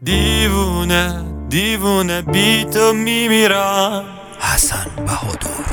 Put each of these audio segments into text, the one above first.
دیوونه دیوونه بی تو میمیرم. حسن بهادر.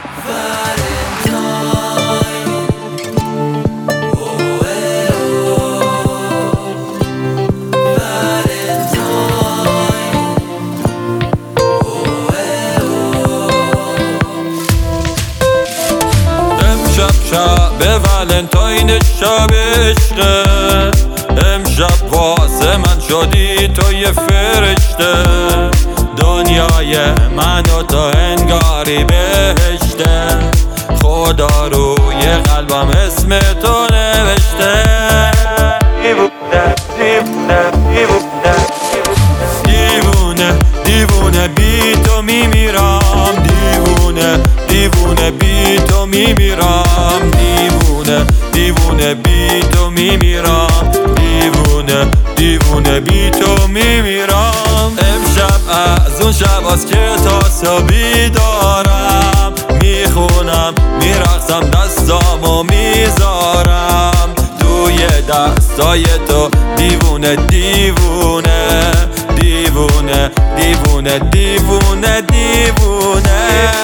امشب شب ولنتاین شب عشقه، امشب واسه من شدی تو یه فرشته، دنیای من و تو انگاری بهشته، خدا روی قلبم اسم تو نوشته. دیوونه دیوونه دیوونه دیوونه دیوونه بی تو میمیرم. دیوونه دیوونه بی تو میمیرم. دیوونه دیوونه بی تو میمیرم. دیوونه دیوونه بی تو میمیرم. امشب از اون شباست که تا صبح دارم میخونم، میرقصم، دستامو میذارم توی دستای تو. دیوونه دیوونه دیوونه دیوونه دیوونه دیوونه.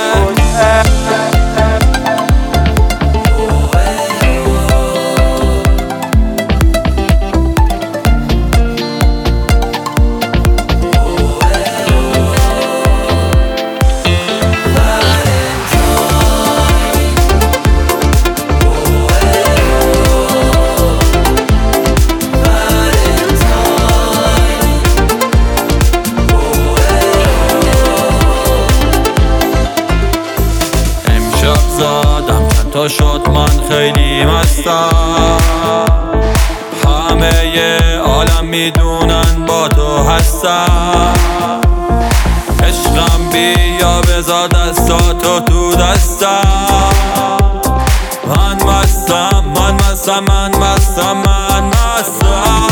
زادم چند تا شد، من خیلی مستم، همه عالم میدونن با تو هستم. عشقم بیا بذار دستاتو تو دستم. من مستم من مستم من مستم من مستم.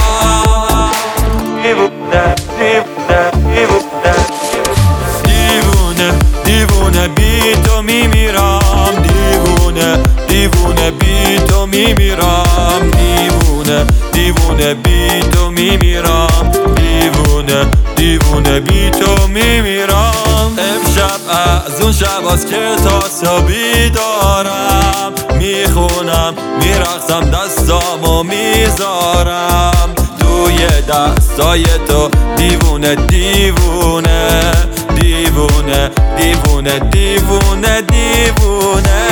دیوونه دیوونه دیوونه دیوونه دیوونه بی تو میمیرم. دیوونه دیوونه بی تو میمیرم. دیوونه دیوونه بی تو میمیرم. دیوونه دیوونه بی تو میمیرم. امشب از اون شباست که تا صبح دارم میخونم، میرقصم، دستامو میذارم توی دستای تو. دیوونه دیوونه دیوونه دیوونه دیوونه دیوونه.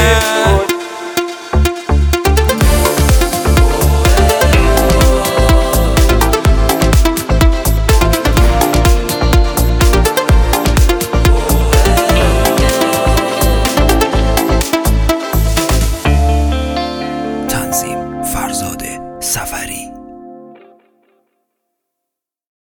تنظیم فرزاد سفری.